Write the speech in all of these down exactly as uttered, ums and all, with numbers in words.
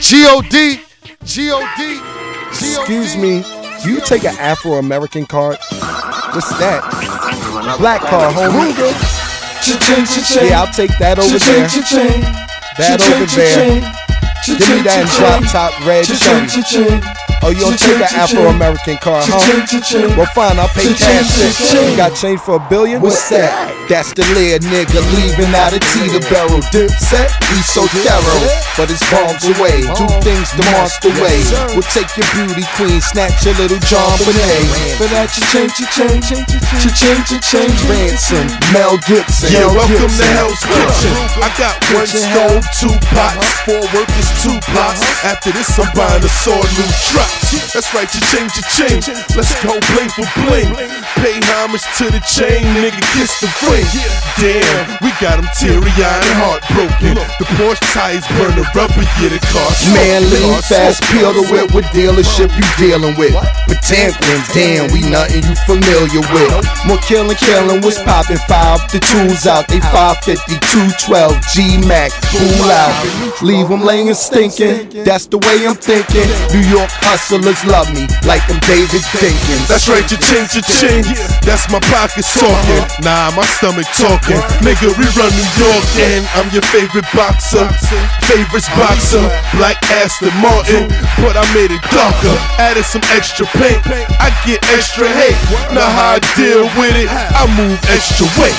G O D, G O D, G O D. Excuse me, do you take an Afro-American card? What's that? Black card, homie. Yeah, I'll take that over there. That over there. Give me that drop top red shirt. Oh, you don't take an Afro-American car, huh? Well, fine, I'll pay cash. You got change for a billion? What's that? That's the lead nigga leaving out a Tita barrel. Dipset, he's so thorough, but his bombs away. Do things the monster way. We'll take your beauty queen, snatch your little John Bonet. For that, you change, you change, you change, you change. Ransom, Mel Gibson. Yeah, welcome to Hell's Kitchen. I got one stove, two pots, four workers, two blocks. After this, I'm buying a sword, new truck. That's right, you change, you change. Let's go bling for bling. Pay homage to the chain, nigga, kiss the fling. Damn, we got him teary-eyed and heartbroken. The Porsche tires burn the rubber, yeah, the car's man, lean fast, peel the whip. What dealership you dealing with? Potemkin, damn, we nothing you familiar with. More killing, killing, what's poppin'? Five, the tools out, they five fifty, two twelve, G-Mac, fool out. Leave them laying stinking, that's the way I'm thinking. New York hustlers love me, like them David Dinkins. That's right, you change, you change. That's my pockets talking. Nah, my stomach talking. Nigga, we run New York and I'm your favorite boxer. Favorites boxer, Black Aston Martin. But I made it darker, added some extra paint. I get extra hate. Now how I deal with it, I move extra weight.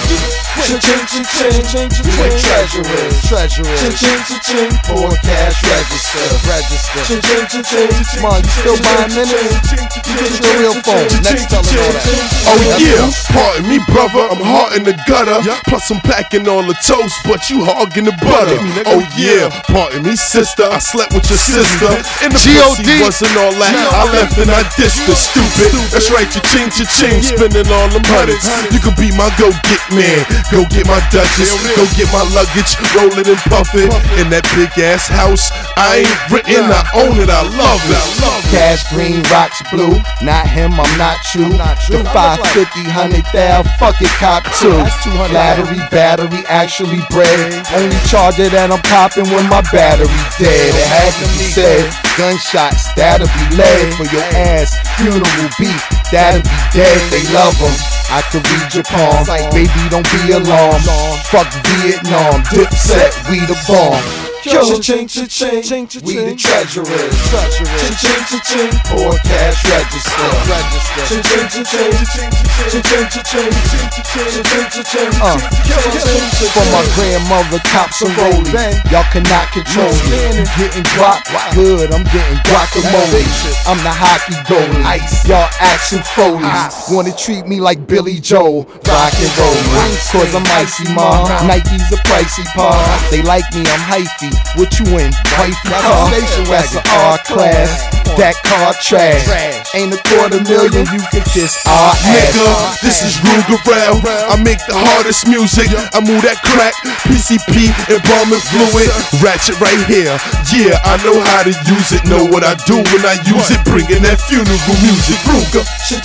With treasurers, treasurers, for cash register, register. Come on, you still buying minutes? You get your real phone. Next, tell them all that. Oh yeah, pardon me, brother. I'm hard in the gutter. Plus I'm packing all the toast, but you hogging the butter. Oh yeah, pardon me, sister. I slept with your sister. And the pussy wasn't all that. I left and I dissed her, stupid. That's right, you change, you change, spending all them hundreds. You could be my go-get man. Go get my Duchess, go get my luggage, roll it and puff it. In that big ass house, I ain't written, I own it, I love it. Cash green, rocks blue, not him, I'm not you. The five fifty, hundred thou, fuck it, cop two. Flattery, battery, actually bread. Only charger that I'm popping when my battery dead. It had to be said. Gunshots, that'll be lead for your ass. Funeral beef, that'll be dead. They love them. I could read your palm, baby, don't be alarmed. Fuck Vietnam, Dipset, we the bomb. Yo, change, change, change, we the treasurers, treasurers, change, change, for cash register, register, change, change, change, change, uh. For my grandmother, cops and rollies, y'all cannot control me. Getting guac, good, I'm getting guacamole. I'm the hockey goalie, ice, y'all action Foley's. Wanna treat me like Billy Joel, rock and roll, cause I'm icy, ma. Nike's a pricey par. They like me, I'm hyphy. What you in? Wifey car? That's an R-class. That car trash. Ain't a quarter million, you can kiss our ass. Nigga, this is Rugerell. I make the hardest music. I move that crack, P C P, embalming fluid. Ratchet right here. Yeah, I know how to use it. Know what I do when I use it. Bringing that funeral music. Ruger.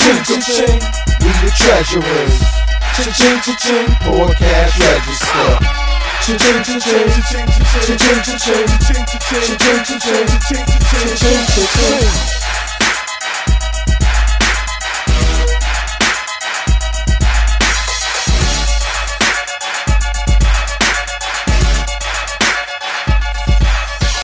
We the treasurers. For cash register. Cha-ching, cha-ching, cha-ching, cha-ching, cha-ching, cha-ching, cha-ching, cha-ching, cha-ching, cha-ching, cha-ching, cha-ching.